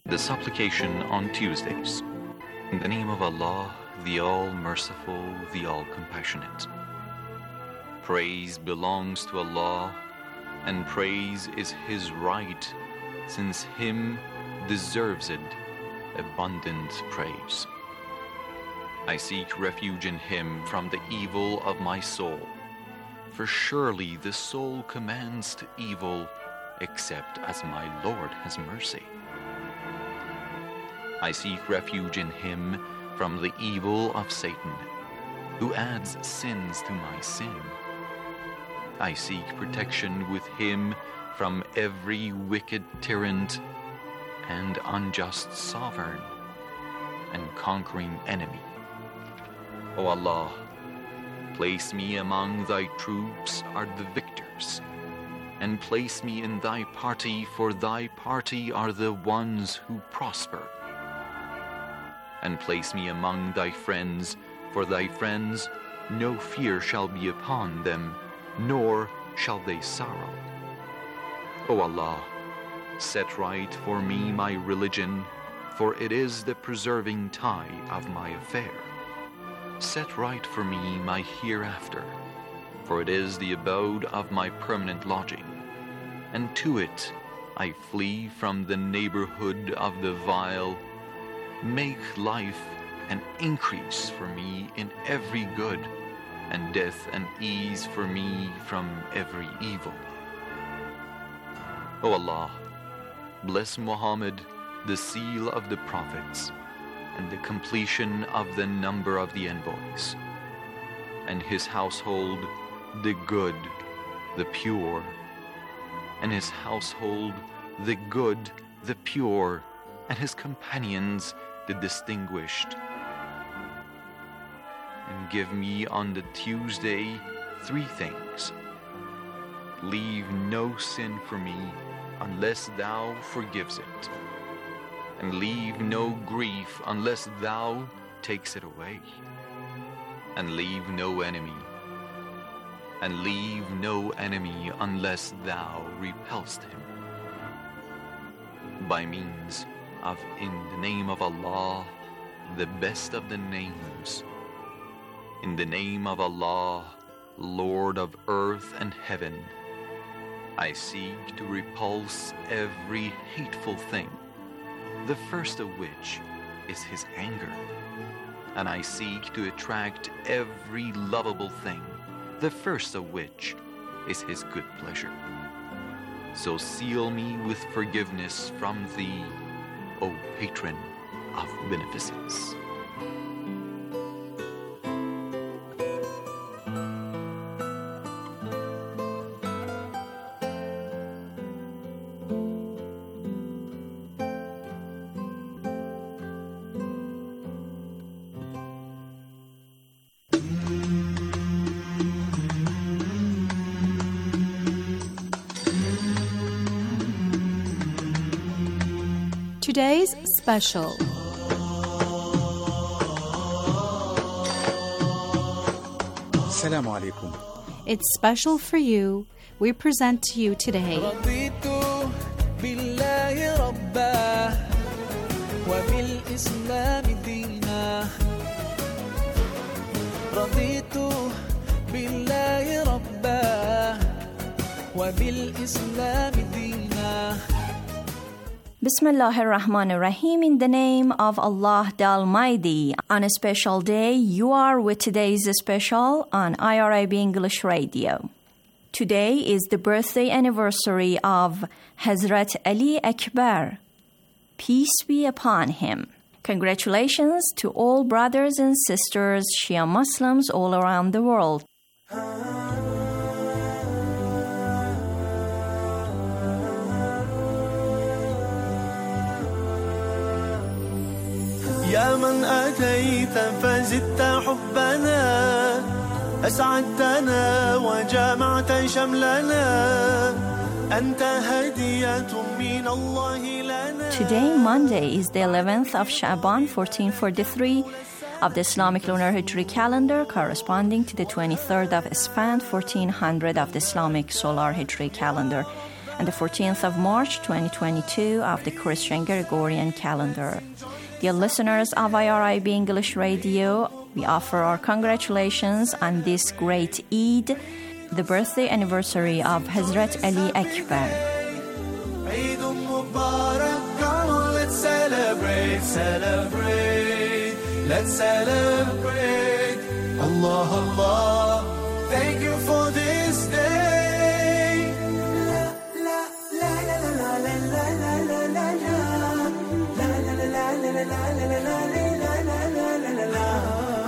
The supplication on Tuesdays. In the name of Allah, the All-Merciful, the All-Compassionate. Praise belongs to Allah, and praise is His right, since Him deserves it abundant praise. I seek refuge in Him from the evil of my soul, for surely the soul commands to evil, except as my Lord has mercy. I seek refuge in Him from the evil of Satan, who adds sins to my sin. I seek protection with Him from every wicked tyrant and unjust sovereign and conquering enemy. O Allah, place me among Thy troops are the victors, and place me in Thy party, for Thy party are the ones who prosper. And place me among Thy friends, for Thy friends no fear shall be upon them, nor shall they sorrow. O Allah, set right for me my religion, for it is the preserving tie of my affair. Set right for me my hereafter, for it is the abode of my permanent lodging, and to it I flee from the neighborhood of the vile. Make life an increase for me in every good, and death an ease for me from every evil. O Allah, bless Muhammad, the seal of the prophets, and the completion of the number of the envoys, and his household, the good, the pure, and his household, the good, the pure, and his companions, the distinguished. And give me on the Tuesday 3 things. Leave no sin for me unless Thou forgives it, and leave no grief unless Thou takes it away, and leave no enemy unless Thou repelst him. By means of in the name of Allah, the best of the names. In the name of Allah, Lord of earth and heaven, I seek to repulse every hateful thing, the first of which is His anger. And I seek to attract every lovable thing, the first of which is His good pleasure. So seal me with forgiveness from Thee, O Patron of Beneficence. Today's special. Assalamu alaikum. It's special for you. We present to you today Bismillahir Rahmanir Rahim. In the name of Allah the Almighty. On a special day, you are with today's special on IRIB English Radio. Today is the birthday anniversary of Hazrat Ali Akbar. Peace be upon him. Congratulations to all brothers and sisters, Shia Muslims all around the world. يا من أتيت فزدت حبنا أسعدتنا وجمعت شملنا أنت هدية من الله لنا. Today, Monday, is the 11th of Sha'ban, 1443 of the Islamic Lunar Hijri calendar, corresponding to the 23rd of Isfand, 1400 of the Islamic Solar Hijri calendar. and the 14th of March 2022 of the Christian Gregorian calendar. Dear listeners of IRIB English Radio, we offer our congratulations on this great Eid, the birthday anniversary of Hazrat Ali Akbar. Eid Mubarak, come on, let's celebrate, let's celebrate. Allah, Allah, thank you for this day. La la la la la la la la la la la la la la la la la la la la.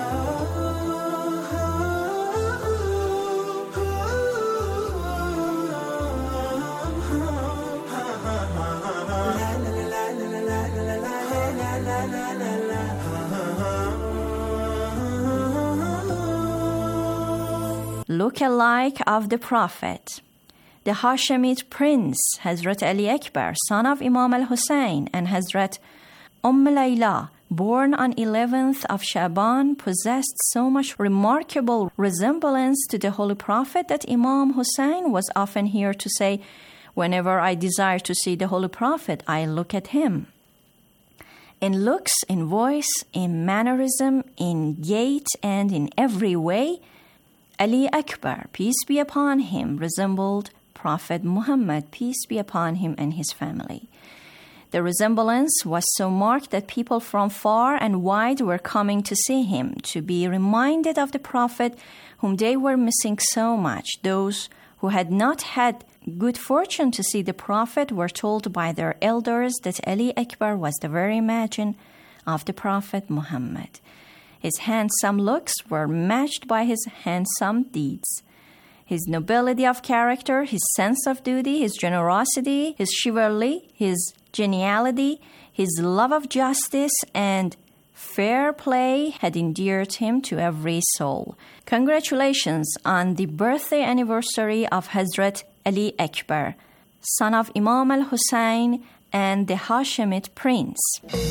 Look-alike of the Prophet. The Hashemite prince, Hazrat Ali Akbar, son of Imam al-Hussein, and Hazrat Layla, born on 11th of Shaban, possessed so much remarkable resemblance to the Holy Prophet that Imam Hussein was often heard to say, "Whenever I desire to see the Holy Prophet, I look at him." In looks, in voice, in mannerism, in gait, and in every way, Ali Akbar, peace be upon him, resembled Prophet Muhammad, peace be upon him, and his family. The resemblance was so marked that people from far and wide were coming to see him, to be reminded of the Prophet whom they were missing so much. Those who had not had good fortune to see the Prophet were told by their elders that Ali Akbar was the very image of the Prophet Muhammad. His handsome looks were matched by his handsome deeds. His nobility of character, his sense of duty, his generosity, his chivalry, his geniality, his love of justice, and fair play had endeared him to every soul. Congratulations on the birthday anniversary of Hazrat Ali Akbar, son of Imam al-Hussein and the Hashemite prince.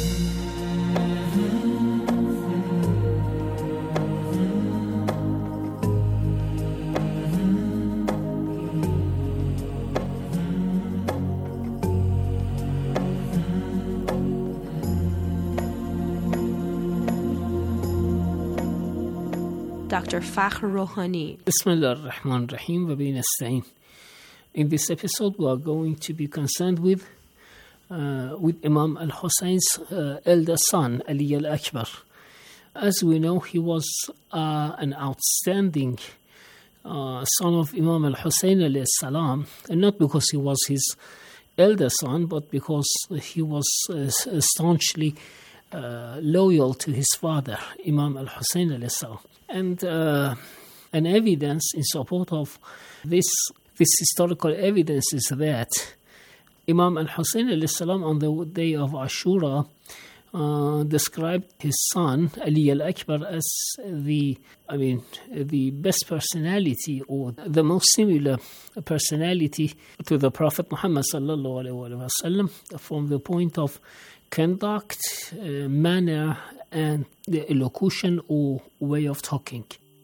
Dr. Fakhr Rohani. Bismillah ar-Rahman ar-Rahim wa bihi nasta'in. In this episode, we are going to be concerned with Imam al-Husayn's elder son, Ali al-Akbar. As we know, he was an outstanding son of Imam al-Husayn alayhi salam, and not because he was his elder son, but because he was staunchly loyal to his father, Imam al-Husayn alayhi salam. And an evidence in support of this historical evidence is that Imam al-Husayn alayhi salam on the day of Ashura described his son Ali al-Akbar as the best personality or the most similar personality to the Prophet Muhammad sallallahu alaihi wasallam from the point of conduct, manner, and the elocution or way of talking.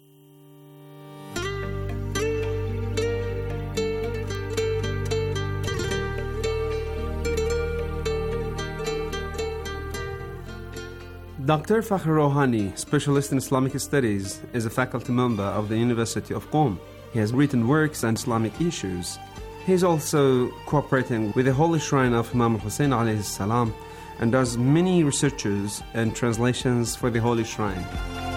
Dr. Fakhr Rohani, specialist in Islamic studies, is a faculty member of the University of Qom. He has written works on Islamic issues. He is also cooperating with the Holy Shrine of Imam Hussein alayhi salam and does many researches and translations for the Holy Shrine.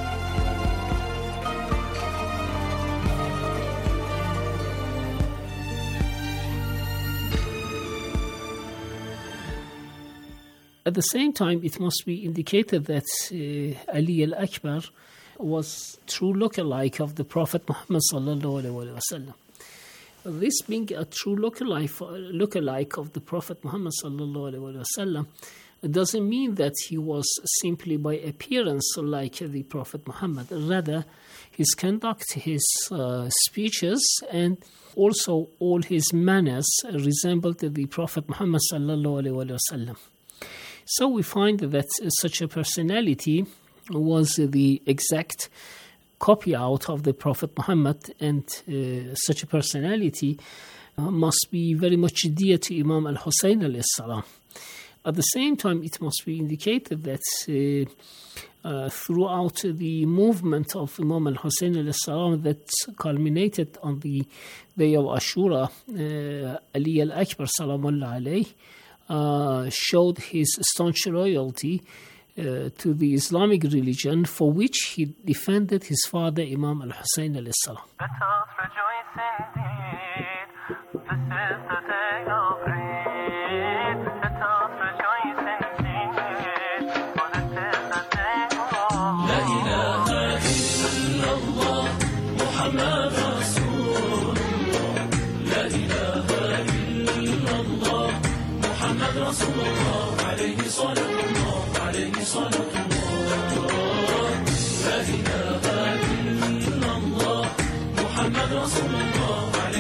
At the same time, it must be indicated that Ali al-Akbar was true look-alike of the Prophet Muhammad sallallahu alaihi wasallam. This being a true look-alike of the Prophet Muhammad sallallahu alaihi wasallam doesn't mean that he was simply by appearance like the Prophet Muhammad. Rather, his conduct, his speeches, and also all his manners resembled the Prophet Muhammad sallallahu alaihi wasallam. So we find that such a personality was the exact copy out of the Prophet Muhammad, and such a personality must be very much dear to Imam al-Hussein alayhi salam. At the same time, it must be indicated that throughout the movement of Imam al-Hussein alayhi salam that culminated on the day of Ashura, Ali al-Akbar salamullah alayhi showed his staunch loyalty to the Islamic religion, for which he defended his father Imam al-Hussein alayhi salam. Let us rejoice indeed. This is the day of Eid. Let us rejoice indeed. For this is the day of La ilaha illallah Muhammad Rasulullah. La ilaha illallah Muhammad Rasulullah. Alayhi salatullah. Alayhi salatullah. La ilaha illallah Muhammad Rasulullah.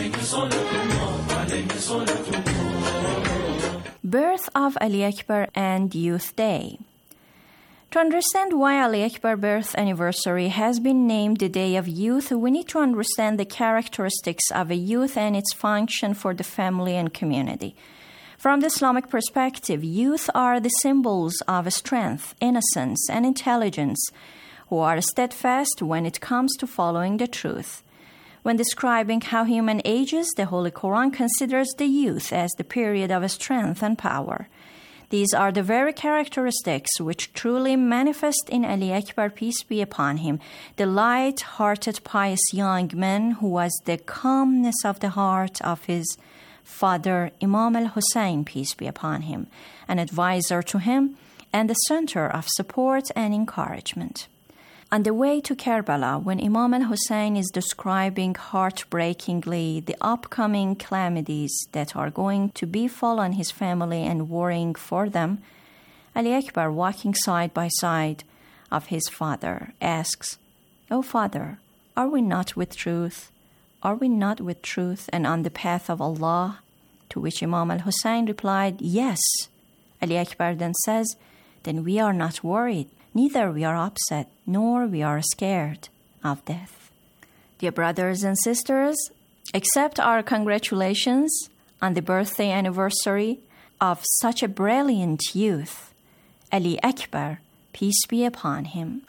Birth of Ali Akbar and Youth Day. To understand why Ali Akbar birth anniversary has been named the Day of Youth, we need to understand the characteristics of a youth and its function for the family and community. From the Islamic perspective, youth are the symbols of strength, innocence, and intelligence, who are steadfast when it comes to following the truth. When describing how human ages, the Holy Quran considers the youth as the period of strength and power. These are the very characteristics which truly manifest in Ali Akbar, peace be upon him, the light-hearted, pious young man who was the calmness of the heart of his father, Imam al-Hussein, peace be upon him, an advisor to him, and the center of support and encouragement. On the way to Karbala, when Imam al-Hussein is describing heartbreakingly the upcoming calamities that are going to befall on his family and worrying for them, Ali Akbar, walking side by side of his father, asks, "O Father, are we not with truth? Are we not with truth and on the path of Allah?" To which Imam al-Hussein replied, "Yes." Ali Akbar then says, "Then we are not worried. Neither we are upset, nor we are scared of death." Dear brothers and sisters, accept our congratulations on the birthday anniversary of such a brilliant youth, Ali Akbar, peace be upon him.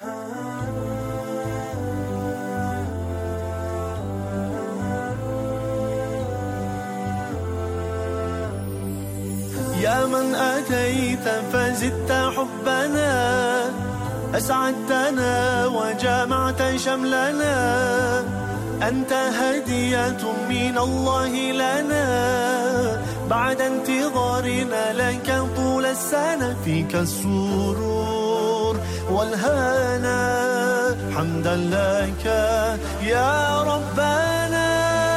يا من أتيت فزدت حبنا أسعدتنا وجمعت شملنا أنت هدية من الله لنا بعد انتظارنا لك طول السنة فيك السرور والهنا حمدا لك يا ربنا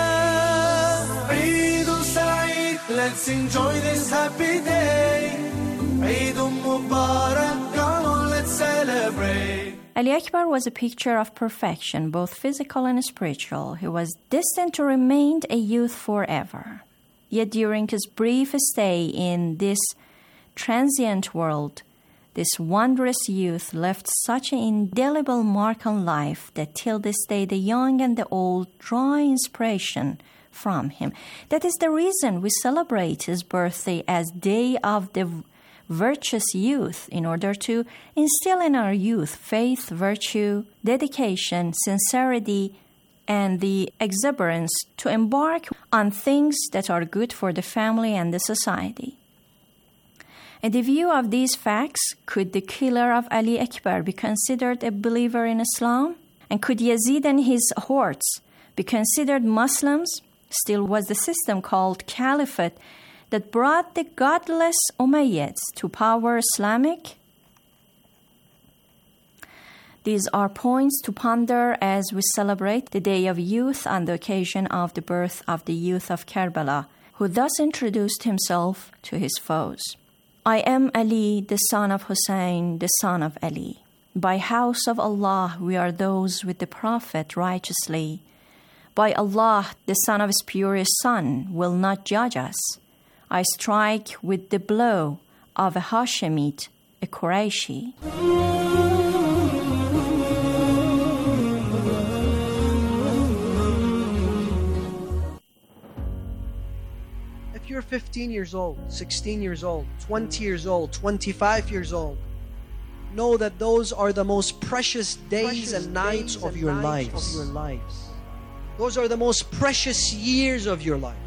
عيد سعيد Let's enjoy this happy day عيد مبارك Come on let's celebrate. Ali Akbar was a picture of perfection, both physical and spiritual. He was destined to remain a youth forever. Yet during his brief stay in this transient world, this wondrous youth left such an indelible mark on life that till this day the young and the old draw inspiration from him. That is the reason we celebrate his birthday as Day of the Virtuous Youth, in order to instill in our youth faith, virtue, dedication, sincerity, and the exuberance to embark on things that are good for the family and the society. In the view of these facts, could the killer of Ali Akbar be considered a believer in Islam? And could Yazid and his hordes be considered Muslims? Still was the system called Caliphate that brought the godless Umayyads to power Islamic? These are points to ponder as we celebrate the Day of Youth on the occasion of the birth of the youth of Karbala, who thus introduced himself to his foes. I am Ali, the son of Hussein, the son of Ali. By house of Allah, we are those with the Prophet righteously. By Allah, the son of his purest son will not judge us. I strike with the blow of a Hashemite, a Qurayshi. you're 15 years old, 16 years old, 20 years old, 25 years old, know that those are the most precious days and nights of your lives. Those are the most precious years of your life.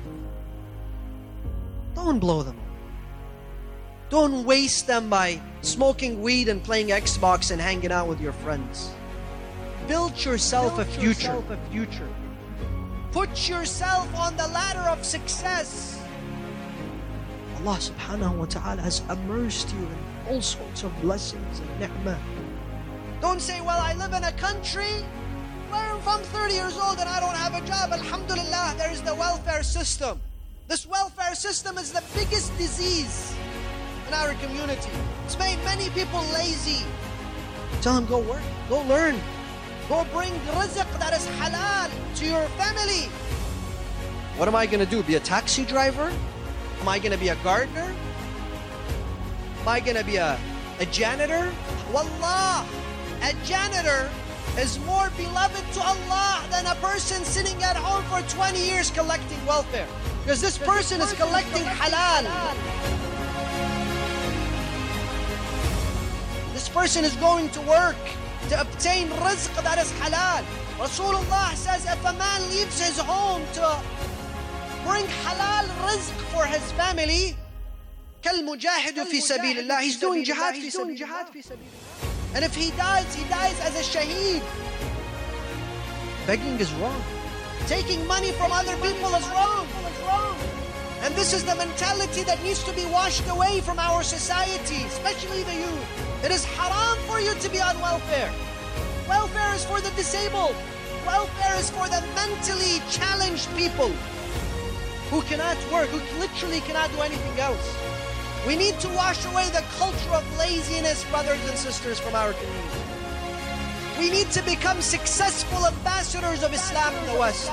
Don't blow them. Don't waste them by smoking weed and playing Xbox and hanging out with your friends. Build yourself a future. Put yourself on the ladder of success. Allah subhanahu wa ta'ala has immersed you in all sorts of blessings and ni'mah. Don't say, well, I live in a country where if I'm 30 years old and I don't have a job, alhamdulillah, there is the welfare system. This welfare system is the biggest disease in our community. It's made many people lazy. Tell them, go work, go learn, go bring rizq that is halal to your family. What am I going to do? Be a taxi driver? Am I going to be a gardener? Am I going to be a janitor? Wallah, a janitor is more beloved to Allah than a person sitting at home for 20 years collecting welfare. Because this person is collecting halal. This person is going to work to obtain rizq that is halal. Rasulullah says if a man leaves his home to bring halal rizq for his family, كالمجاهد في سبيل الله, he's doing jihad في سبيل الله. And if he dies as a shaheed. Begging is wrong. Taking money from other people is wrong. And this is the mentality that needs to be washed away from our society, especially the youth. It is haram for you to be on welfare. Welfare is for the disabled. Welfare is for the mentally challenged people who cannot work, who literally cannot do anything else. We need to wash away the culture of laziness, brothers and sisters, from our community. We need to become successful ambassadors of Islam in the West.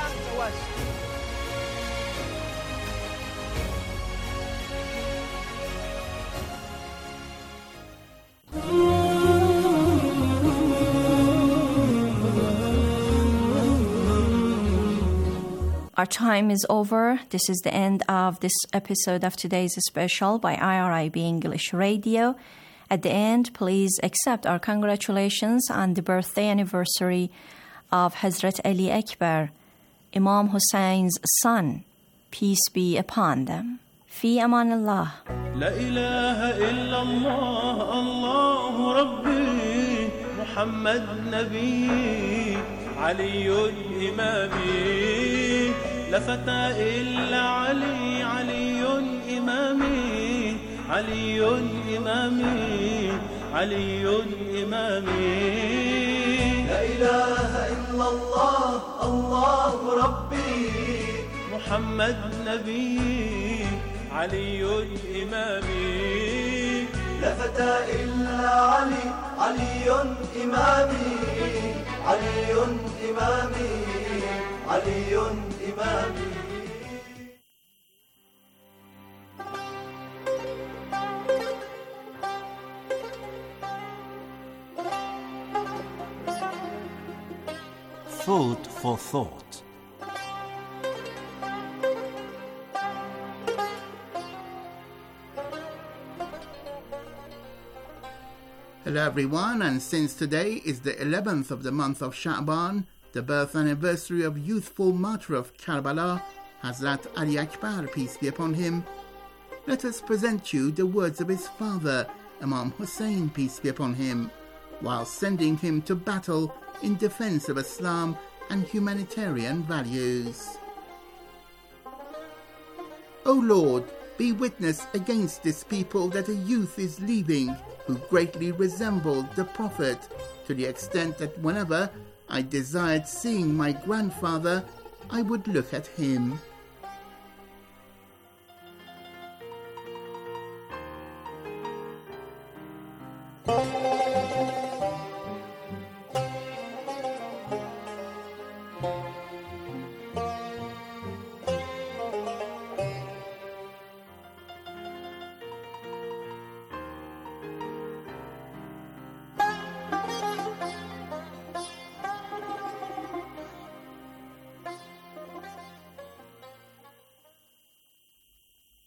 Our time is over. This is the end of this episode of today's special by IRIB English Radio. At the end, please accept our congratulations on the birthday anniversary of Hazrat Ali Akbar, Imam Hussein's son, peace be upon them. Fi aman Allah. La ilaha illallah, Allahu Rabbi, Muhammad Nabi, Aliyun Imami, La fata illa Ali, Aliyun Imami, Aliyun Imami, Aliyun Imami. La ilaha illallah, Allahu Rabbi, Muhammad Nabi, Aliyun Imami. La fata illa Ali, Aliyun Imami, Aliyun Imami, Aliyun Imami. Food for thought. Hello everyone, and since today is the 11th of the month of Sha'ban, the birth anniversary of youthful martyr of Karbala, Hazrat Ali Akbar, peace be upon him, let us present you the words of his father, Imam Hussein, peace be upon him, while sending him to battle in defense of Islam and humanitarian values. O Lord, be witness against this people that a youth is leaving who greatly resembled the Prophet, to the extent that whenever I desired seeing my grandfather, I would look at him.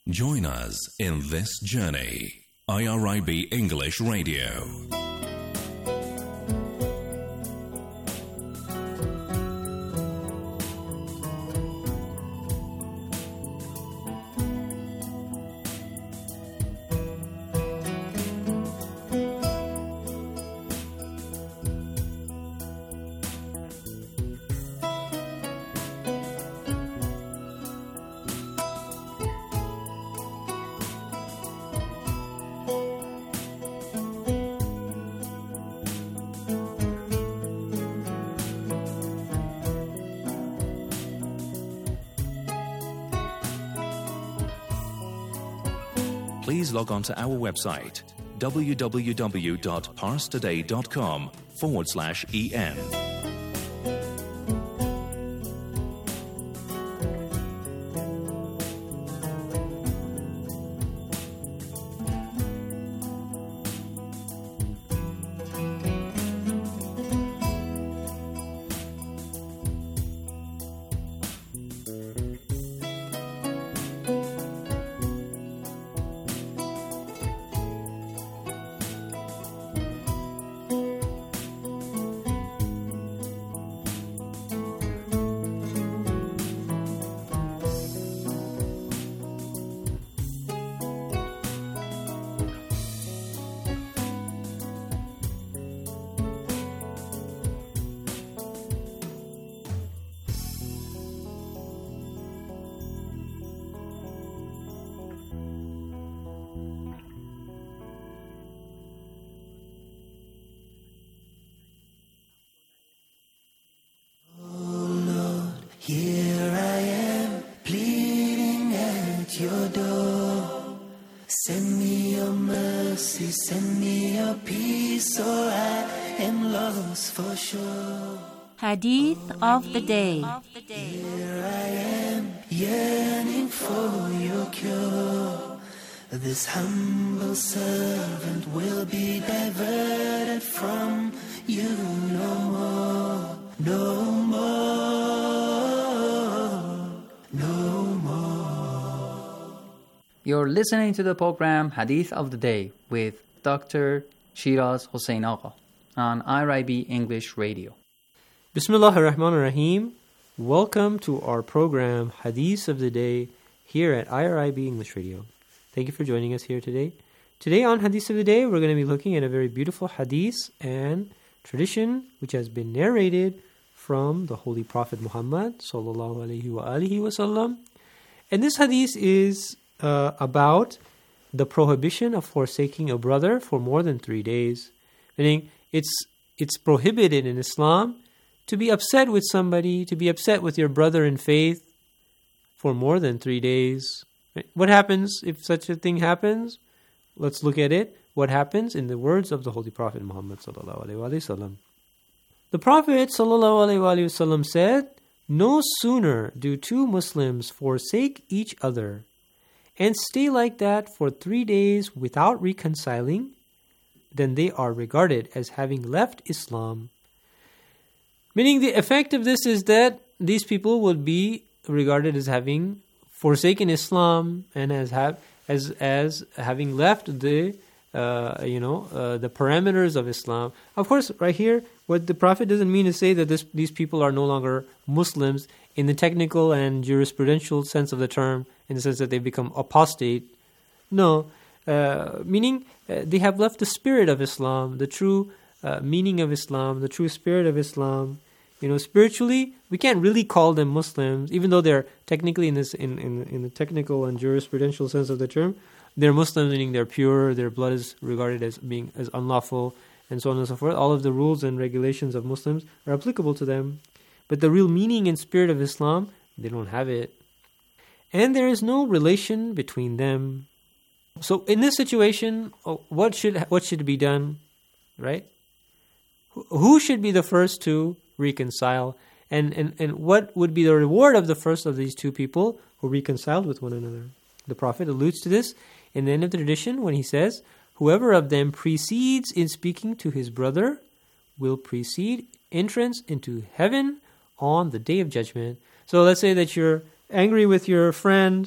Join us in this journey. IRIB English Radio. Please log on to our website, www.parstoday.com/EN. Here I am, pleading at your door. Send me your mercy, send me your peace, or I am lost for sure. Hadith of the day. Here I am, yearning for your cure. This humble servant will be diverted from you no more, no more. You're listening to the program Hadith of the Day with Dr. Shiraz Hossein Agha on IRIB English Radio. Bismillah ar-Rahman ar-Rahim. Welcome to our program Hadith of the Day here at IRIB English Radio. Thank you for joining us here today. Today on Hadith of the Day, we're going to be looking at a very beautiful hadith and tradition which has been narrated from the Holy Prophet Muhammad sallallahu alaihi wasallam. And this hadith is about the prohibition of forsaking a brother for more than 3 days. Meaning, it's prohibited in Islam to be upset with somebody, to be upset with your brother in faith for more than 3 days. What happens if such a thing happens? Let's look at it. What happens in the words of the Holy Prophet Muhammad sallallahu alaihi wasallam. The Prophet sallallahu alaihi wasallam said, "No sooner do two Muslims forsake each other and stay like that for 3 days without reconciling, then they are regarded as having left Islam." Meaning the effect of this is that these people would be regarded as having forsaken Islam and as having left the parameters of Islam. Of course, right here, what the Prophet doesn't mean to say that these people are no longer Muslims in the technical and jurisprudential sense of the term, in the sense that they've become apostate. No, meaning they have left the spirit of Islam, the true meaning of Islam, the true spirit of Islam. Spiritually, we can't really call them Muslims, even though they're technically in the technical and jurisprudential sense of the term. They're Muslims, meaning they're pure, their blood is regarded as being as unlawful, and so on and so forth. All of the rules and regulations of Muslims are applicable to them. But the real meaning and spirit of Islam, they don't have it. And there is no relation between them. So in this situation, what should be done, right? Who should be the first to reconcile? And what would be the reward of the first of these two people who reconciled with one another? The Prophet alludes to this in the end of the tradition when he says, "Whoever of them precedes in speaking to his brother will precede entrance into heaven on the day of judgment." So let's say that you're angry with your friend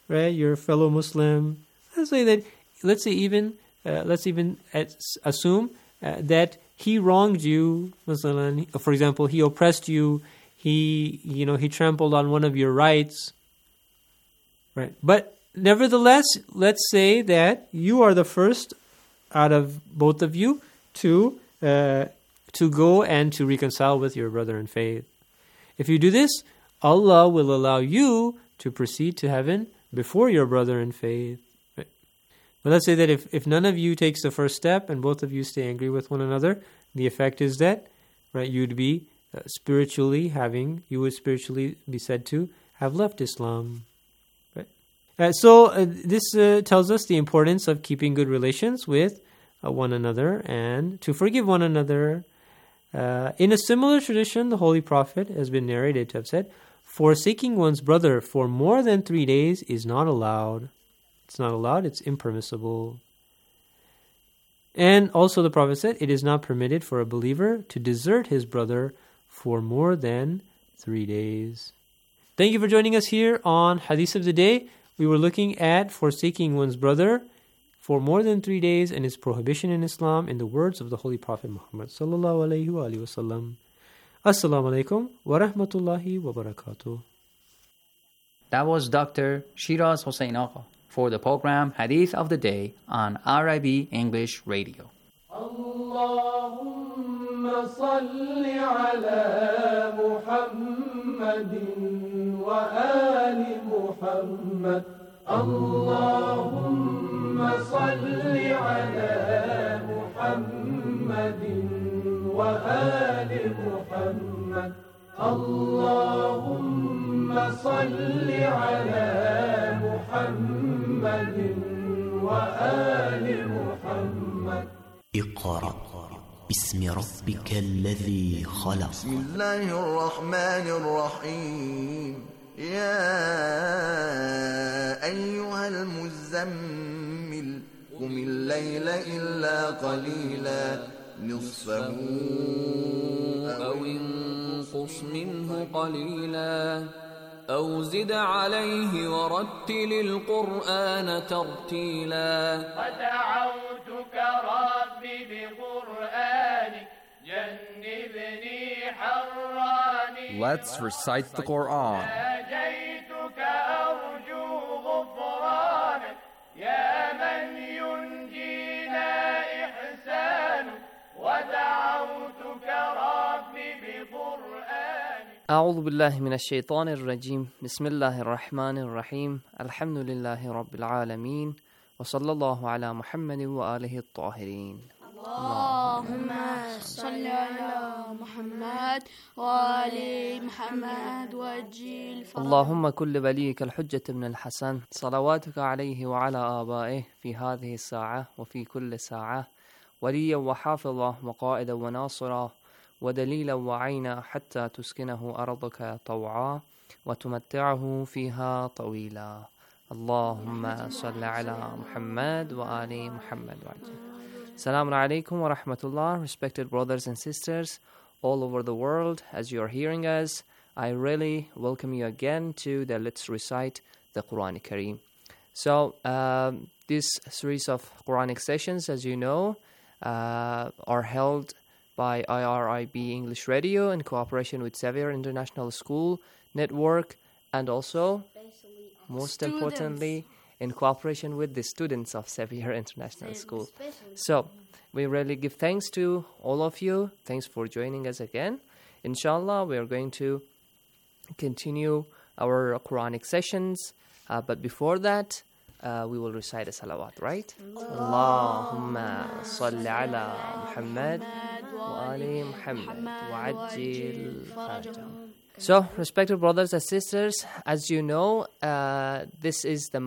right, your fellow Muslim. Let's even assume that he wronged you. For example, he oppressed you. He trampled on one of your rights. Right, but nevertheless, let's say that you are the first out of both of you to go and to reconcile with your brother in faith. If you do this, Allah will allow you to proceed to heaven before your brother in faith. Right? But let's say that if none of you takes the first step and both of you stay angry with one another, the effect is that, right, you would spiritually be said to have left Islam. So this tells us the importance of keeping good relations with one another and to forgive one another. In a similar tradition, the Holy Prophet has been narrated to have said, forsaking one's brother for more than 3 days is not allowed. It's not allowed, it's impermissible. And also the Prophet said, it is not permitted for a believer to desert his brother for more than 3 days. Thank you for joining us here on Hadith of the Day. We were looking at forsaking one's brother for more than 3 days and its prohibition in Islam in the words of the Holy Prophet Muhammad sallallahu alaihi wasallam. Assalamu alaikum wa rahmatullahi wa barakatuh. That was Dr. Shiraz Hossein Agha for the program Hadith of the Day on RIB English Radio. Allahumma salli ala Muhammadin wa ali Muhammad. Allahumma salli ala Muhammadin wa ali Muhammad. Allahumma salli ala Muhammadin wa ali Muhammad. اقرأ باسم ربك الذي خلق. بسم الله الرحمن الرحيم. يا أيها المزمل قم الليل إلا قليلا نصفه أو انقص منه قليلا أو زد عليه ورتل القرآن ترتيلا ودعوتك ربي بقرآنك جنبني حراني. Let's recite the Quran. ناجيتك أرجو غفرانك يا من ينجينا إحسانك ودعوتك ربي بقرآنك. أعوذ بالله من الشيطان الرجيم. بسم الله الرحمن الرحيم. الحمد لله رب العالمين وصلى الله على محمد وآله الطاهرين. اللهم صل على محمد وآل محمد وأجل اللهم كل وليك الحجة بن الحسن صلواتك عليه وعلى آبائه في هذه الساعة وفي كل ساعة وليا وحافظا وقائدا وناصرا ودليلا وعينا حتى تسكنه أرضك طوعا وتمتعه فيها طويلا. اللهم صل على محمد وآل محمد وعجل. Assalamu alaikum wa rahmatullah. Respected brothers and sisters all over the world, as you are hearing us, I really welcome you again to the Let's Recite the Quran Kareem. So this series of Quranic sessions, as you know, are held by IRIB English Radio in cooperation with Xavier International School Network, and also, most importantly, in cooperation with the students of Xavier International School. So, we really give thanks to all of you. Thanks for joining us again. Inshallah, we are going to continue our Quranic sessions. But before that, we will recite a salawat, right? Allahumma salli ala Muhammad wa ali Muhammad wa ajil farajah. So, respected brothers and sisters, as you know, this is the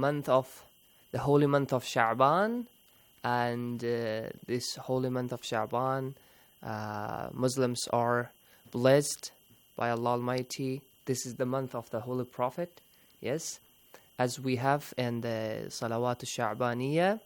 holy month of Sha'ban, and this holy month of Sha'ban, Muslims are blessed by Allah Almighty. This is the month of the Holy Prophet, yes, as we have in the Salawat al-Sha'baniyya.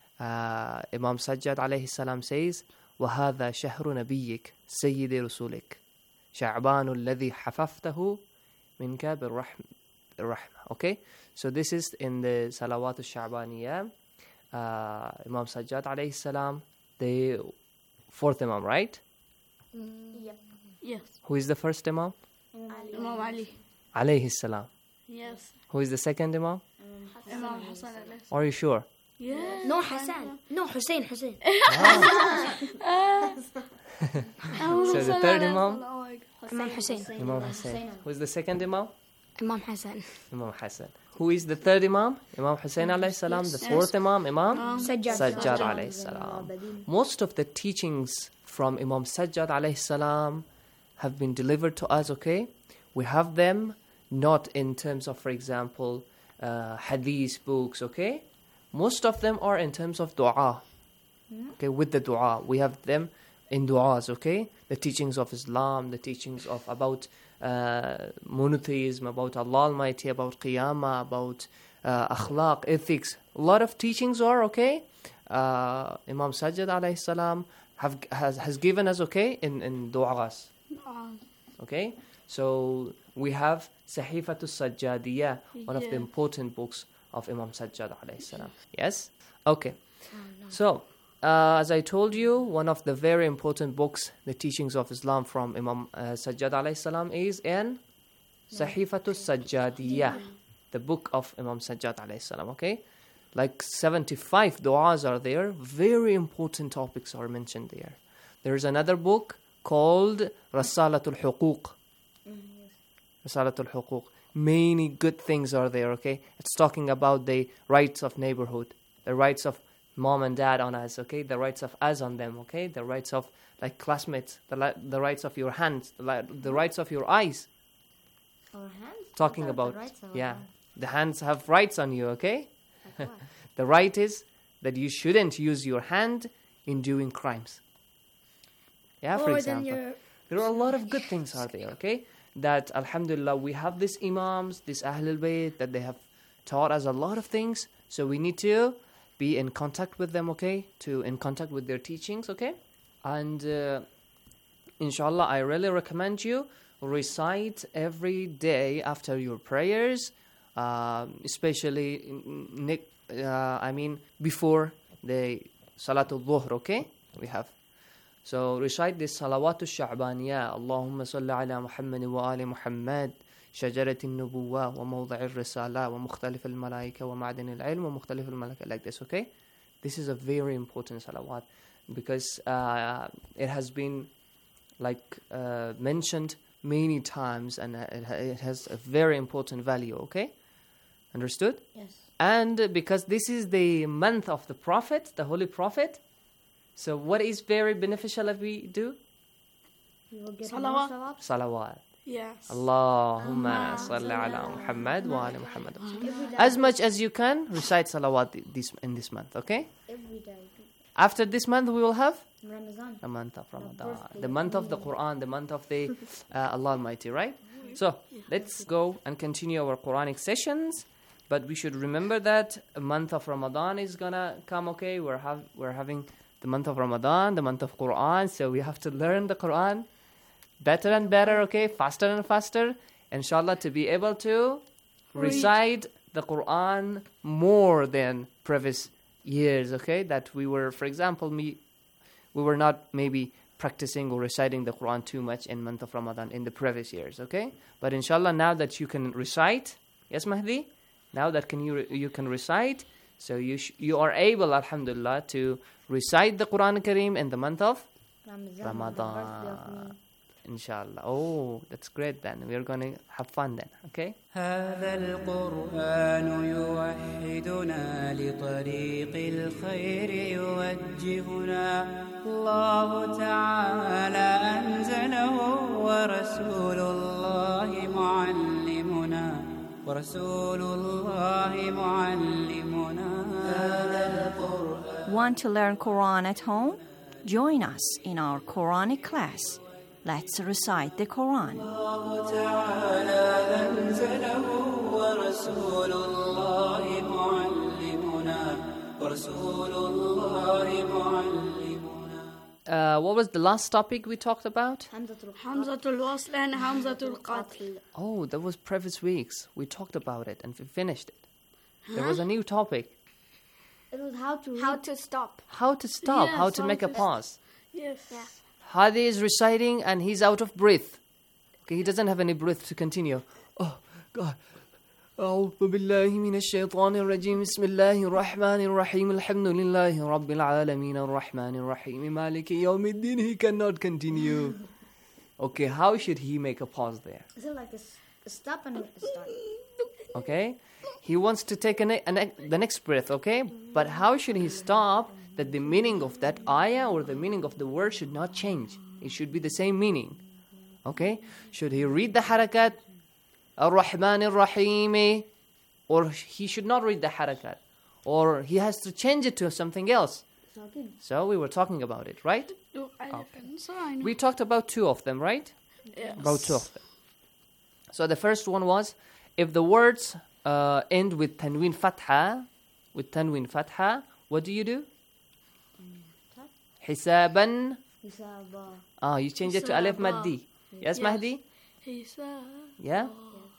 Imam Sajjad alayhi salam says, وَهَذَا شَهْرُ نَبِيِّكَ سَيِّدِ رُسُولِكَ شعبان الذي حففته منك rahmah. Okay, so this is in the Salawat al-Sha'baniyah. Imam Sajjad alayhi salam, the fourth Imam, right? Yes. Who is the first Imam? Imam Ali. Alayhi salam. Yes. Who is the second Imam? Imam Hassan alayhi. Are you sure? Yes. No Hassan. No Hussein. So the third Imam? Imam Hussein. Imam Hussein. Who is the second Imam? Imam Hassan. Imam Hassan. Who is the third Imam? Imam Hussein alayhi salam. The fourth Imam? Imam Sajjad alayhi salam. Most of the teachings from Imam Sajjad alayhi salam have been delivered to us, okay? We have them not in terms of, for example, hadith books, okay? Most of them are in terms of dua, okay? With the dua. We have them in du'as, okay? The teachings of Islam, the teachings of about monotheism, about Allah Almighty, about Qiyamah, about akhlaq, ethics. A lot of teachings are, okay? Imam Sajjad alayhi salam has given us, okay, in du'as. Okay? So we have Sahifatul Sajjadiyah, one of the important books of Imam Sajjad alayhi salam. Yes? Okay. So, as I told you, one of the very important books, the teachings of Islam from Imam Sajjad alayhi salam, is in Sahifatul Sajjadiyah, the book of Imam Sajjad alayhi salam, okay? Like 75 du'as are there, very important topics are mentioned there. There is another book called Rasalatul Huquq. Rasalatul Huquq. Many good things are there, okay? It's talking about the rights of neighborhood, the rights of mom and dad on us, okay? The rights of us on them, okay? The rights of like classmates, the rights of your hands, the rights of your eyes. Our hands? Talking about, the hands have rights on you, okay? Like the right is that you shouldn't use your hand in doing crimes. Yeah, for example. There are a lot of good things are there, okay? That, alhamdulillah, we have these imams, these Ahlul Bayt, that they have taught us a lot of things. So we need to be in contact with them, okay? In contact with their teachings, okay? And inshallah, I really recommend you recite every day after your prayers, especially, before the Salatul Dhuhr, okay? We have. So recite this Salawatul Sha'baniyah. Allahumma salli ala Muhammad wa ali Muhammad. شجرة النبوة وموضع الرسالة ومختلف الملائكة ومعدن العلم ومختلف الملائكة, like this, okay? This is a very important salawat because it has been mentioned many times and it has a very important value, okay? Understood? Yes. And because this is the month of the Prophet, the Holy Prophet, so what is very beneficial if we do? We will get Salawat. Salawat. Yes. Allahumma salli ala Muhammad wa ala Muhammad. As much as you can, recite salawat in this month, okay? Every day. After this month, we will have Ramadan. The month of Ramadan. The month of the Quran, the month of the Allah Almighty, right? So, let's go and continue our Quranic sessions. But we should remember that a month of Ramadan is gonna come, okay? We're having the month of Ramadan, the month of Quran, so we have to learn the Quran better and better, okay? Faster and faster, inshallah, to be able to recite the Quran more than previous years, okay? That we were, for example, we were not maybe practicing or reciting the Quran too much in month of Ramadan in the previous years, okay? But inshallah, now that you can recite, yes, Mahdi? Now that you can recite, so you are able, alhamdulillah, to recite the Quran Kareem in the month of Ramadan. Inshallah. Oh, that's great then. We're going to have fun then, okay? هذا القرآن يوحدنا لطريق الخير يوجهنا الله تعالى أنزله ورسول الله معلمنا Want to learn Quran at home? Join us in our Quranic class. Let's recite the Quran. what was the last topic we talked about? Hamzatul Wasl and Hamzatul Qatl. Oh, that was previous weeks. We talked about it and we finished it. There was a new topic. It was how to stop. How to stop, Yes, how to make a how to pause. Yes. Hadi is reciting and he's out of breath. Okay, he doesn't have any breath to continue. Oh, God. أعوذ بالله من الشيطان الرجيم بسم الله الرحمن الرحيم الحمد لله رب العالمين الرحمن الرحيم مالك يوم الدين. He cannot continue. Okay, how should he make a pause there? Is it like a stop and a start? Okay, he wants to take the next breath, okay? But how should he stop that the meaning of that ayah or the meaning of the word should not change? It should be the same meaning. Okay, should he read the harakat? Ar-Rahman Ar-Rahim, or he should not read the harakat, or he has to change it to something else. So we were talking about it, right? Okay. We talked about two of them, right? Yes. About two of them. So the first one was, if the words end with tanween fatha, what do you do? Hisaban. You change it to alif maddi. Yes, Mahdi? Yeah?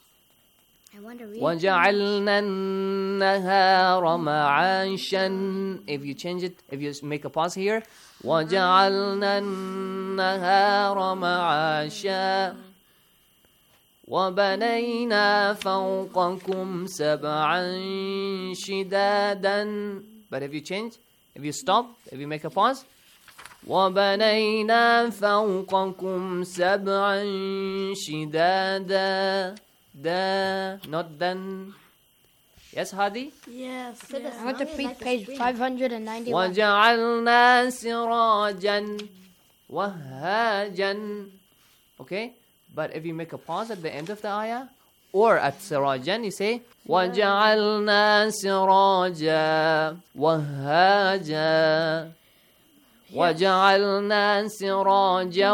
وَجَعَلْنَا النَّهَارَ مَعَاشًا. If you change it, if you make a pause here, وَجَعَلْنَا النَّهَارَ مَعَاشًا وَبَنَيْنَا فَوْقَكُمْ سَبْعًا شِدَادًا. But if you change, if you stop, if you make a pause, وَبَنَيْنَا فَوْقَكُمْ سَبْعًا شِدَادًا. Da, not then. Yes, Hadi? Yes. I want to read page 591. وَجَعَلْنَا سِرَاجًا وَهَّاجًا. Okay? But if you make a pause at the end of the ayah, or at sirajan, you say, وَجَعَلْنَا سِرَاجًا وَهَّاجًا. وَجَعَلْنَا سِرَاجًا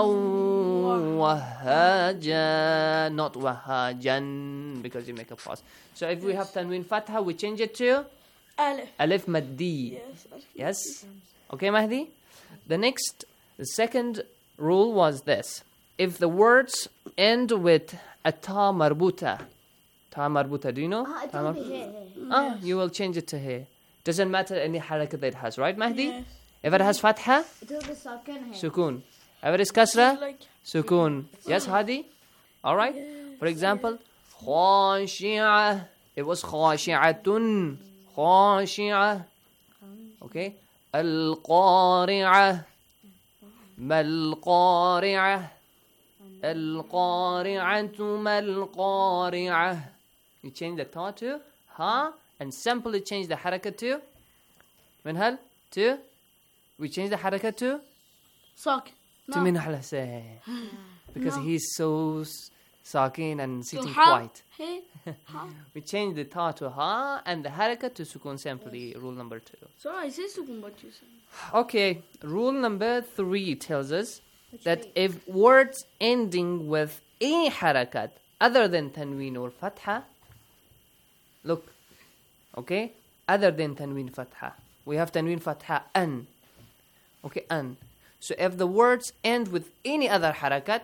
وَهَّاجًا. Not وَهَّاجًا, because you make a pause. So if we have tanween fatha, we change it to alif maddi. Yes? Okay, Mahdi? The second rule was this. If the words end with a ta marbuta, do you know? You will change it to he. Doesn't matter any harakat that it has, right, Mahdi? Yes. If it has fatha, sukun. If it is kasra, sukun. Yes, Hadi? Alright? For example, khashi'ah. It was khashi'atun. Khashi'ah. Okay? Al-qari'ah. Mal-qari'ah. Al-qari'atu mal-qari'ah. You change the ta to ha and simply change the harakat to minhal to. We change the harakat to Sakin. To Min al-Hussein. Because he's so sakin and sitting quiet. We change the ta to ha and the harakat to sukun simply. Rule number 2. So I say sukun, but you say. Okay. Rule number 3 tells us that if words ending with any harakat other than tanween or fatha, look, okay, other than tanween fatha, we have tanween fatha an. Okay, an. So if the words end with any other harakat,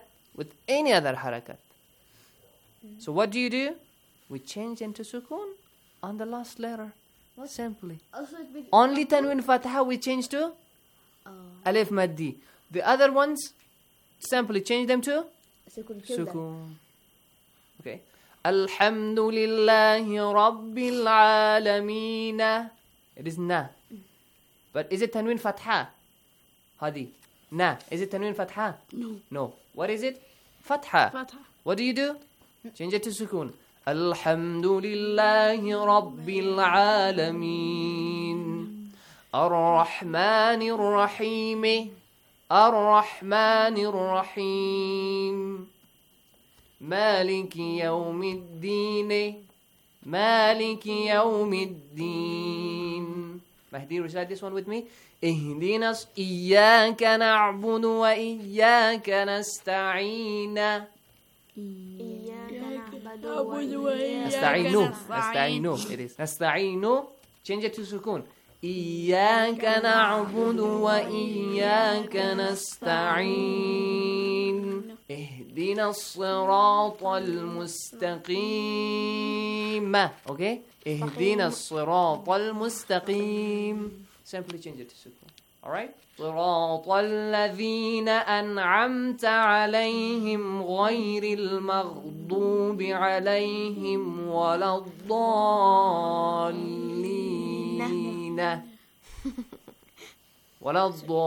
so what do? We change into sukun on the last letter. Simply. Only tanween fatha we change to alif maddi. The other ones, simply change them to sukun. Okay. Alhamdulillahi Rabbil Alameen. It is na. But is it tanween fatha? Hadi. Na. Is it tanween fatha? No. What is it? Fatha. What do? Change it to sukun. Alhamdulillahi Rabbil Alameen. Ar-Rahmanir Rahim. Ar-Rahmanir Rahim. Maliki Yawmiddin. Maliki Yawmiddin. Mahdi, recite this one with me. اهدنا إياك نعبد وإياك نستعين. نستعين. It is نستعين. Change it to sukun. إياك نعبد وإياك نستعين اهدنا الصراط المستقيم. Okay? اهدنا الصراط المستقيم. Simply change it to sukun. Alright? صراط الذين أنعمت عليهم غير المغضوب عليهم ولا الضالين ولا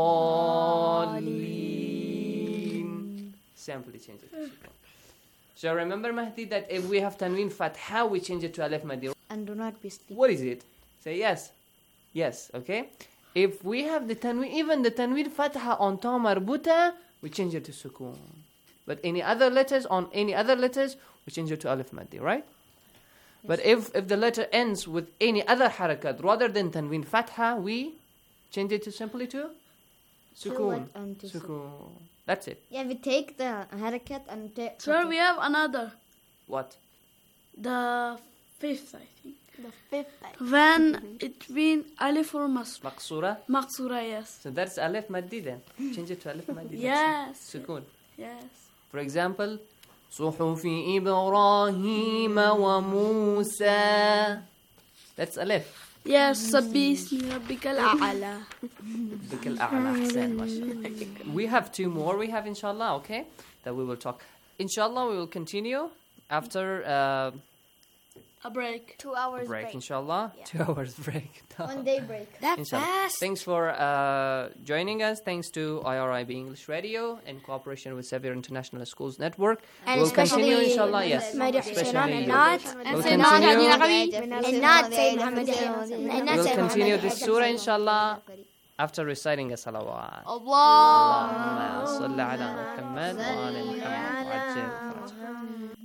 الضالين. Simply change it to sukun. So remember, Mahdi, that if we have tanween fatha, we change it to alif maddi. And do not be sleepy. What is it? Say yes. Yes, okay? If we have the tanween, even the tanween fatha on ta marbuta, we change it to sukun. But any other letters, on any other letters, we change it to alif maddi, right? Yes. But if the letter ends with any other harakat rather than tanween fatha, we change it to simply to sukun. Sukun. That's it. Yeah, we take the harakat and take... Sir, we have another. What? The fifth, I think. The fifth. When it means alif or Maqsura? Maqsura, yes. So that's alif maddi then. Change it to alif maddi. Yes. Sukun. Yes. For example, صحف إبراهيم وموسى. That's alif. Yes, سبح اسم ربك الأعلى. ربك الأعلى. أحسن ما شاء الله. We have two more. We have inshallah, okay, that we will talk. Inshallah, we will continue after a break. 2 hours break. Inshallah. Yeah. 2 hours break. 1 day break. That's fast. Thanks for joining us. Thanks to IRIB English Radio in cooperation with Sevier International Schools Network. And we'll continue, inshallah. Yes. We'll continue this surah, inshallah, after reciting a salawat. Allahumma salli ala Muhammad wa ala Muhammad.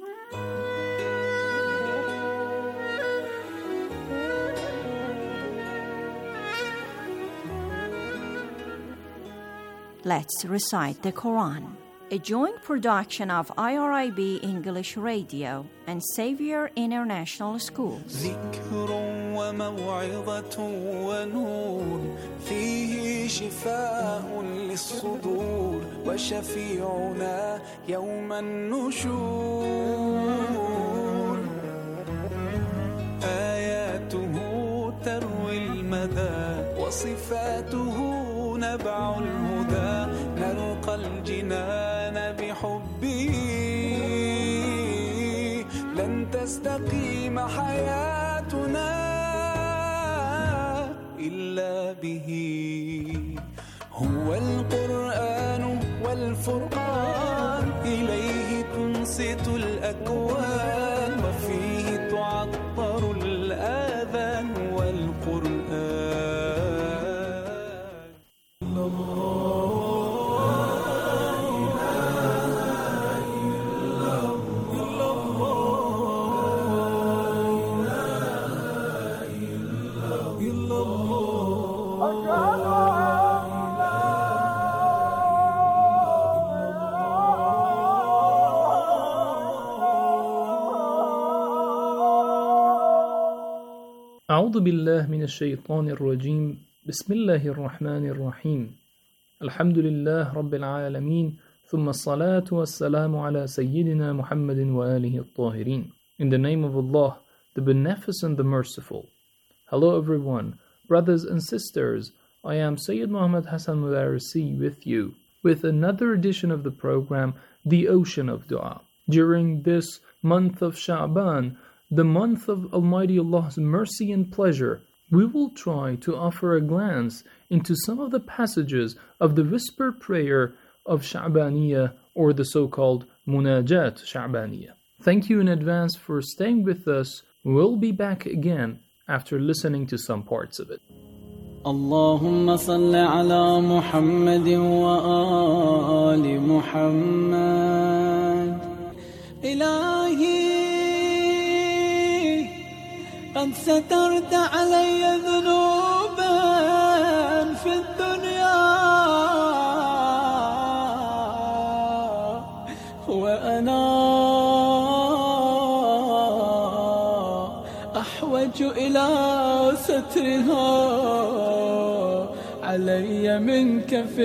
Let's recite the Quran. A joint production of IRIB English Radio and Xavier International Schools. ذكر وموعظة ونور فيه شفاء للصدور وشفيعنا يوم النشور آياته تروي المدى وصفاته نبع الهدى نلقى الجنان بحبه لن تستقيم حياتنا إلا به هو القرآن والفرقان إليه تنصت الأكوان وفيه تعطر الآذان والقرآن أعوذ بالله من الشيطان الرجيم بسم الله الرحمن الرحيم الحمد لله رب العالمين ثم الصلاة والسلام على سيدنا محمد وآله الطاهرين. In the name of Allah, the Beneficent, the Merciful. Hello everyone, brothers and sisters. I am Sayyid Muhammad Hassan Mudarisi with you with another edition of the program, The Ocean of Dua. During this month of Sha'ban, the month of Almighty Allah's mercy and pleasure, we will try to offer a glance into some of the passages of the whisper prayer of Sha'baniyah, or the so-called Munajat Sha'baniyah. Thank you in advance for staying with us. We'll be back again after listening to some parts of it. اللهم صل على محمد وآل محمد إلهي قد سترت علي ذنوبا في الدنيا وأنا أحوج أحوج إلى سترها علي منك في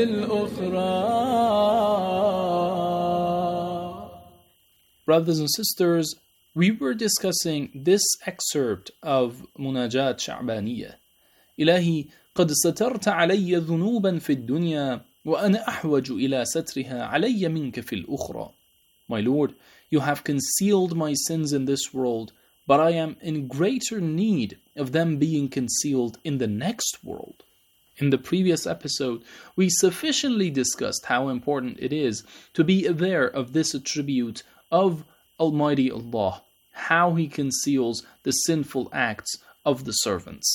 الأخرى. Brothers and sisters, we were discussing this excerpt of Munajat Sha'baniyah. إلهي قد سترت علي ذنوبا في الدنيا وأنا أحوج إلى سترها علي منك في الأخرى. My Lord, you have concealed my sins in this world, but I am in greater need of them being concealed in the next world. In the previous episode, we sufficiently discussed how important it is to be aware of this attribute of Almighty Allah, how He conceals the sinful acts of the servants.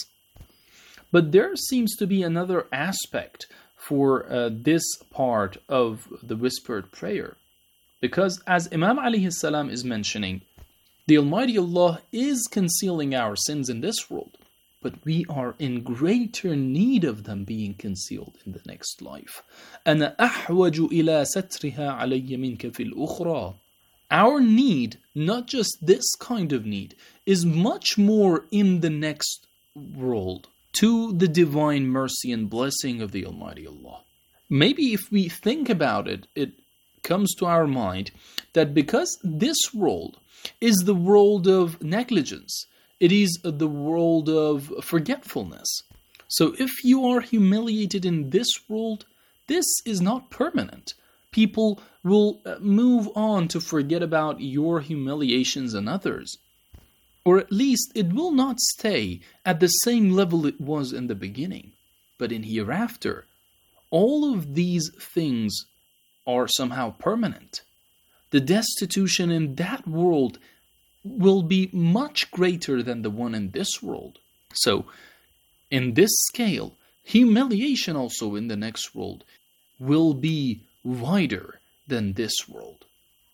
But there seems to be another aspect for this part of the whispered prayer. Because as Imam alayhi salam is mentioning, the Almighty Allah is concealing our sins in this world, but we are in greater need of them being concealed in the next life. أَنَا أَحْوَجُ إِلَى سَتْرِهَا عَلَيَّ مِنْكَ فِي الْأُخْرَى. Our need, not just this kind of need, is much more in the next world, to the divine mercy and blessing of the Almighty Allah. Maybe if we think about it, it comes to our mind that because this world is the world of negligence, it is the world of forgetfulness. So if you are humiliated in this world, this is not permanent. People will move on to forget about your humiliations and others. Or at least it will not stay at the same level it was in the beginning. But in hereafter, all of these things are somehow permanent. The destitution in that world will be much greater than the one in this world. So, in this scale, humiliation also in the next world will be wider than this world.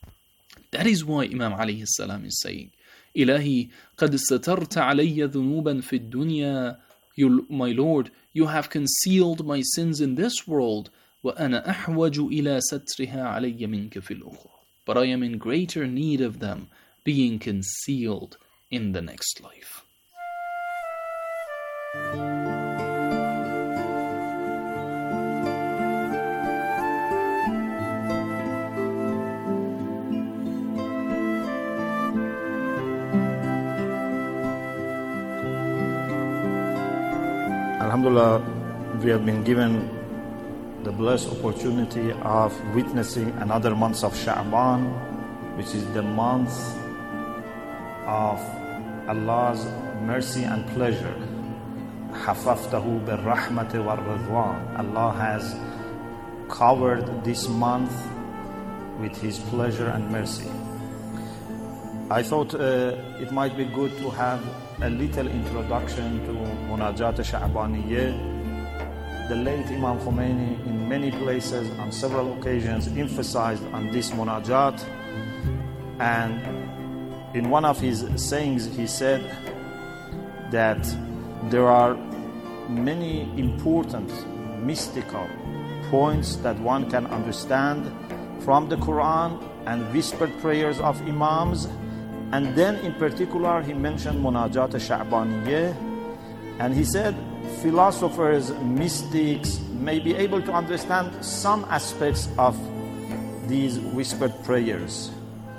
That is why Imam alayhi salam is saying, إلهي قد سترت علي ذنوبا في الدنيا. My Lord, you have concealed my sins in this world. وأنا أحوج إلى سترها علي منك في الأخرى. But I am in greater need of them being concealed in the next life. Alhamdulillah, we have been given the blessed opportunity of witnessing another month of Sha'ban, which is the month of Allah's mercy and pleasure. حَفَفْتَهُ بِالرَّحْمَةِ وَالرِّضْوَانِ. Allah has covered this month with His pleasure and mercy. I thought it might be good to have a little introduction to Munajat Sha'baniyah. The late Imam Khomeini in many places on several occasions emphasized on this Munajat, and in one of his sayings he said that there are many important mystical points that one can understand from the Quran and whispered prayers of Imams. And then in particular he mentioned Munajat Sha'baniyah, and he said philosophers, mystics may be able to understand some aspects of these whispered prayers.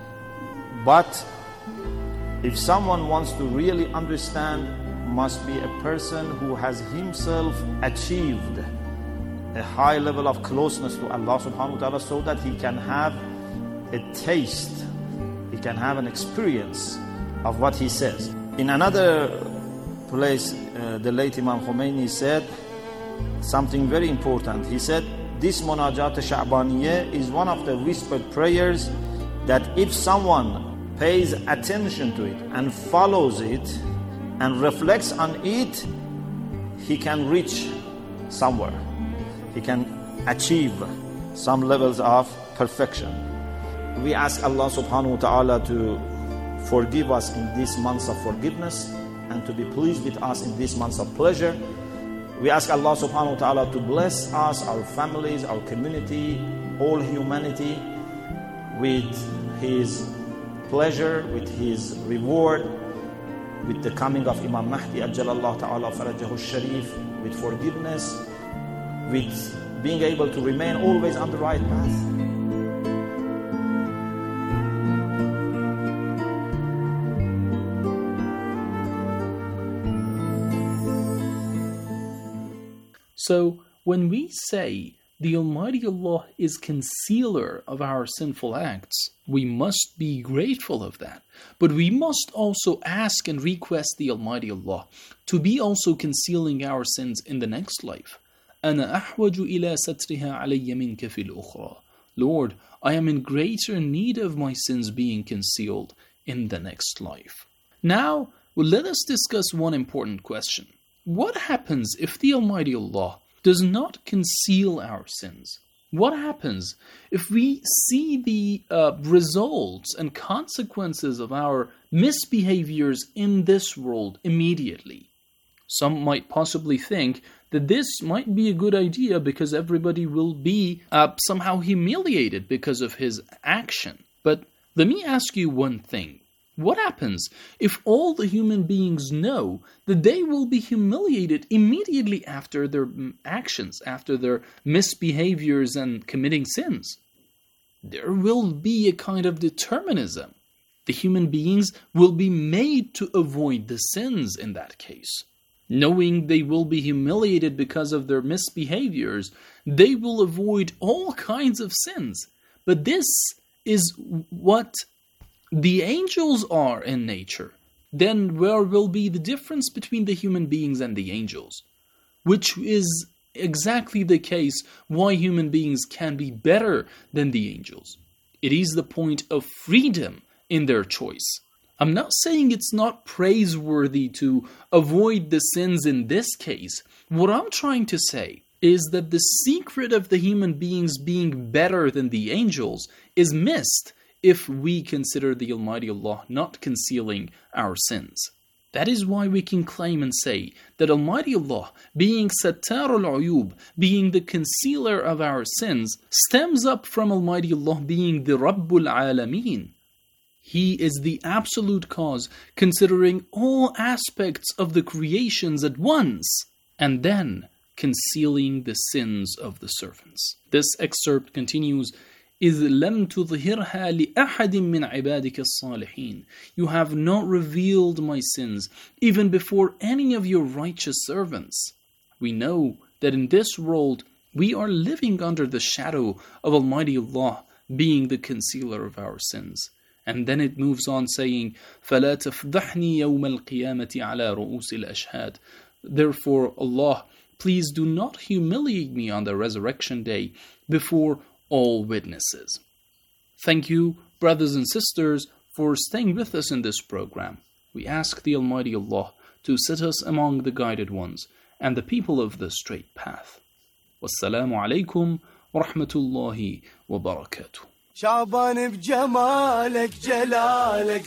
But if someone wants to really understand, must be a person who has himself achieved a high level of closeness to Allah subhanahu wa ta'ala, so that he can have a taste, he can have an experience of what he says. In another place, the late Imam Khomeini said something very important. He said, this Munajat Sha'baniyah is one of the whispered prayers that if someone pays attention to it and follows it and reflects on it, he can reach somewhere. He can achieve some levels of perfection. We ask Allah subhanahu wa ta'ala to forgive us in this month of forgiveness and to be pleased with us in this month of pleasure. We ask Allah subhanahu wa ta'ala to bless us, our families, our community, all humanity with His pleasure, with His reward, with the coming of Imam Mahdi Ajjalallahu Ta'ala Farajahu Sharif, with forgiveness, with being able to remain always on the right path. So, when we say the Almighty Allah is concealer of our sinful acts, we must be grateful of that. But we must also ask and request the Almighty Allah to be also concealing our sins in the next life. أَنَا أَحْوَجُ إِلَى سَتْرِهَا عَلَيَّ مِنْكَ فِي الْأُخْرَى. Lord, I am in greater need of my sins being concealed in the next life. Now, let us discuss one important question. What happens if the Almighty Allah does not conceal our sins? What happens if we see the results and consequences of our misbehaviors in this world immediately? Some might possibly think that this might be a good idea because everybody will be somehow humiliated because of his action. But let me ask you one thing. What happens if all the human beings know that they will be humiliated immediately after their actions, after their misbehaviors and committing sins? There will be a kind of determinism. The human beings will be made to avoid the sins in that case. Knowing they will be humiliated because of their misbehaviors, they will avoid all kinds of sins. But this is what the angels are in nature. Then where will be the difference between the human beings and the angels? Which is exactly the case why human beings can be better than the angels. It is the point of freedom in their choice. I'm not saying it's not praiseworthy to avoid the sins in this case. What I'm trying to say is that the secret of the human beings being better than the angels is missed if we consider the Almighty Allah not concealing our sins. That is why we can claim and say that Almighty Allah, being Sattar al-Uyub, being the concealer of our sins, stems up from Almighty Allah being the Rabbul Alameen. He is the absolute cause, considering all aspects of the creations at once, and then concealing the sins of the servants. This excerpt continues, إِذْ لَمْ تُظْهِرْهَا لِأَحَدٍ مِّنْ عِبَادِكَ الصَّالِحِينَ. You have not revealed my sins, even before any of your righteous servants. We know that in this world, we are living under the shadow of Almighty Allah, being the concealer of our sins. And then it moves on saying, فَلَا تَفْضَحْنِي يَوْمَ الْقِيَامَةِ عَلَى رُؤُوسِ الْأَشْهَادِ. Therefore, Allah, please do not humiliate me on the resurrection day before all witnesses. Thank you, brothers and sisters, for staying with us in this program. We ask the Almighty Allah to set us among the guided ones and the people of the straight path. Wassalamu alaikum wa rahmatullahi wa barakatuh. شعبان بجمالك جلالك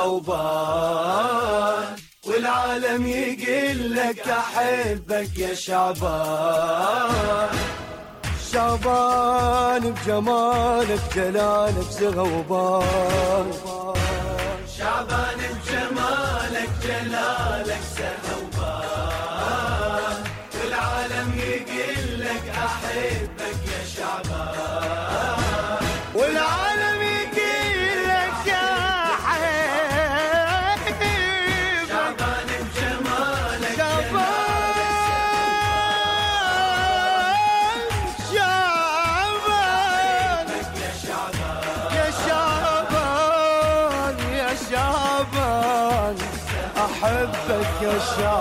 زهوبان والعالم يقول لك أحبك يا شعبان شعبان بجمالك جلالك زهوبان شعبان بجمالك جلالك زهوبان والعالم يقول لك أحبك يا شعبان والعالم يقول لك يا حبيب شعبان بجمالك شعبان يا شعبان يا شعبان يا شعبان أحبك يا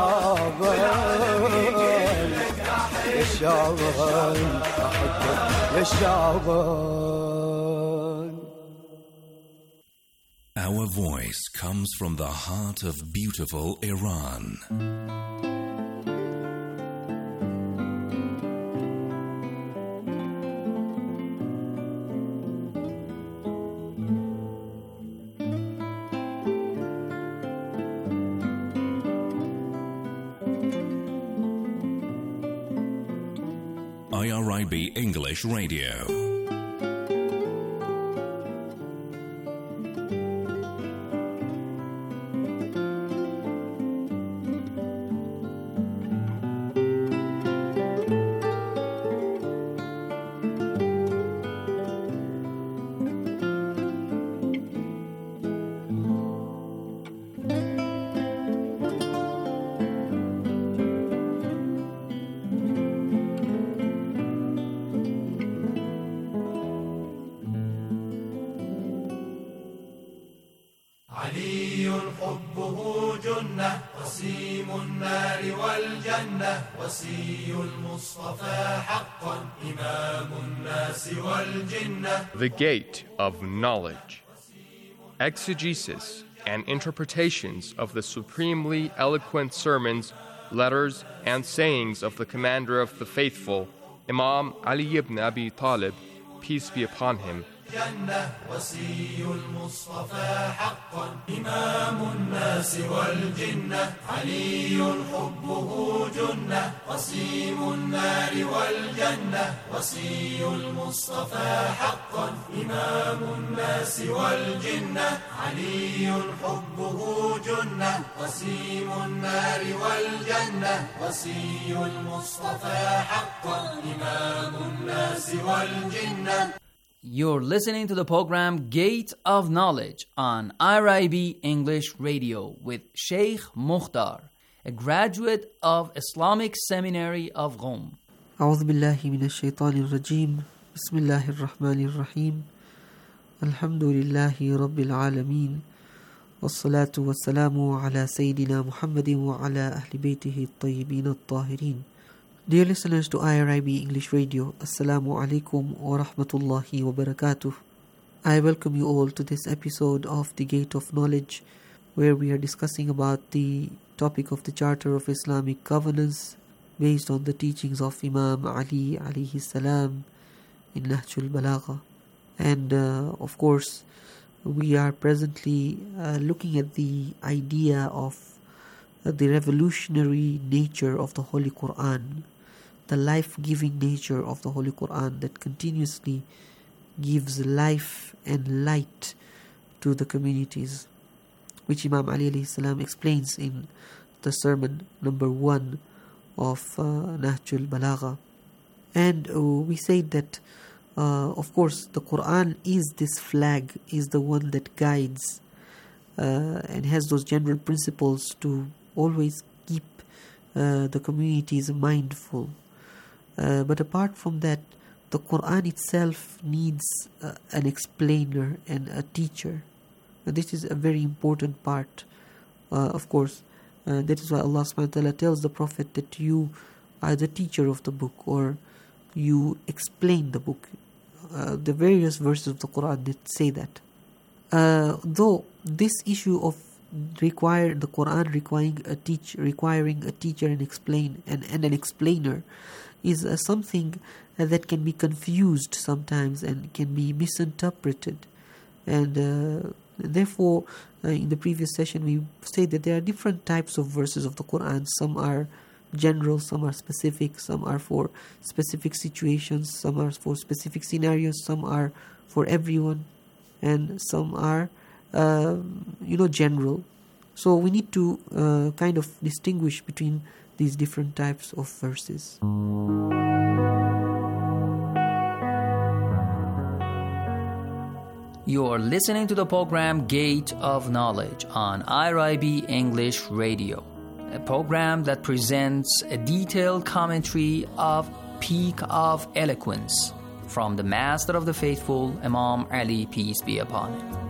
شعبان يا شعبان أحبك يا شعبان. Our voice comes from the heart of beautiful Iran. IRIB English Radio. جنة قسيم النار والجنة وصي المصطفى حقا إمام الناس والجنة. The Gate of Knowledge. Exegesis and interpretations of the supremely eloquent sermons, letters, and sayings of the Commander of the Faithful, Imam Ali ibn Abi Talib, peace be upon him. جنة وصي المصطفى حقا إمام الناس والجنة علي حبه جنة قسيم النار والجنة وصي المصطفى حقا إمام الناس والجنة علي حبه جنة قسيم النار والجنة وصي المصطفى حقا إمام الناس والجنة. You're listening to the program Gate of Knowledge on IRIB English Radio with Sheikh Mukhtar, a graduate of Islamic Seminary of Qom. أعوذ بالله من الشيطان الرجيم بسم الله الرحمن الرحيم الحمد لله رب العالمين والصلاة والسلام على سيدنا محمد وعلى أهل بيته الطيبين الطاهرين. Dear listeners to IRIB English Radio, Assalamu alaikum wa rahmatullahi wa barakatuh. I welcome you all to this episode of The Gate of Knowledge, where we are discussing about the topic of the Charter of Islamic Governance based on the teachings of Imam Ali alayhi salam in Nahjul Balagha. And of course, we are presently looking at the idea of the revolutionary nature of the Holy Quran, the life-giving nature of the Holy Quran that continuously gives life and light to the communities, which Imam Ali alayhi salam explains in the sermon number 1 of Nahjul Balagha. And we say that of course the Quran is this flag, is the one that guides and has those general principles to always keep the communities mindful. But apart from that, the Quran itself needs an explainer and a teacher. And this is a very important part, of course. That is why Allah subhanahu wa ta'ala tells the Prophet that you are the teacher of the book, or you explain the book. The various verses of the Quran that say that. Though this issue of the Quran requiring a teacher and an explainer is something that can be confused sometimes and can be misinterpreted. And therefore, in the previous session we said that there are different types of verses of the Quran. Some are general, some are specific, some are for specific situations, some are for specific scenarios, some are for everyone, and some are general. So we need to kind of distinguish between these different types of verses. You are listening to the program Gate of Knowledge on IRIB English Radio, a program that presents a detailed commentary of Peak of Eloquence from the Master of the Faithful, Imam Ali, peace be upon him.